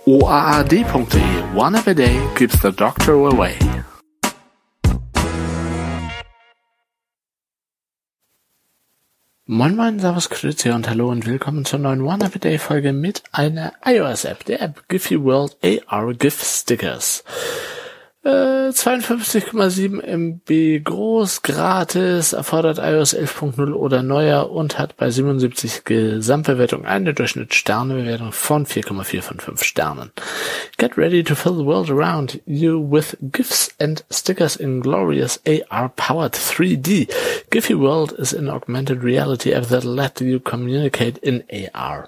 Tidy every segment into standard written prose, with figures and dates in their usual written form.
oaad.de. One app a day keeps the doctor away. Moin moin, servus, grüezi und hallo und willkommen zur neuen One App a Day Folge mit einer iOS-App, der App Giphy World AR GIF Stickers. 52,7 MB groß, gratis, erfordert iOS 11.0 oder neuer und hat bei 77 Gesamtbewertung eine Durchschnittssternebewertung von 4,4 von 5 Sternen. Get ready to fill the world around you with GIFs and stickers in glorious AR-powered 3D. Giphy World is an augmented reality app that let you communicate in AR.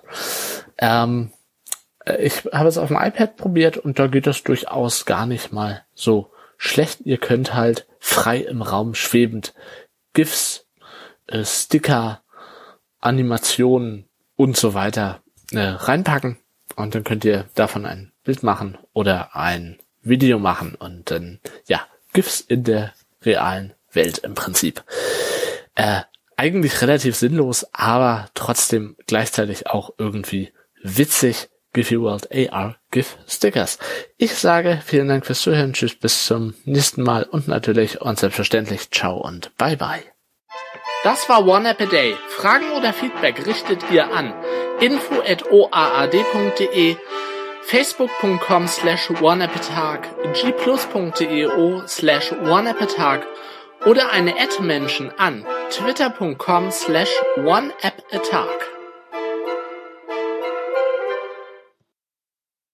Ich habe es auf dem iPad probiert und da geht das durchaus gar nicht mal so schlecht. Ihr könnt halt frei im Raum schwebend GIFs, Sticker, Animationen und so weiter reinpacken und dann könnt ihr davon ein Bild machen oder ein Video machen und dann, GIFs in der realen Welt im Prinzip. Eigentlich relativ sinnlos, aber trotzdem gleichzeitig auch irgendwie witzig. Giphy World AR GIF Stickers. Ich sage vielen Dank fürs Zuhören, tschüss, bis zum nächsten Mal und natürlich und selbstverständlich ciao und bye bye. Das war One App a Day. Fragen oder Feedback richtet ihr an info@oaad.de, facebook.com/oneappatag, gplus.io/oneappatag oder eine @Menschen an twitter.com/oneappatag.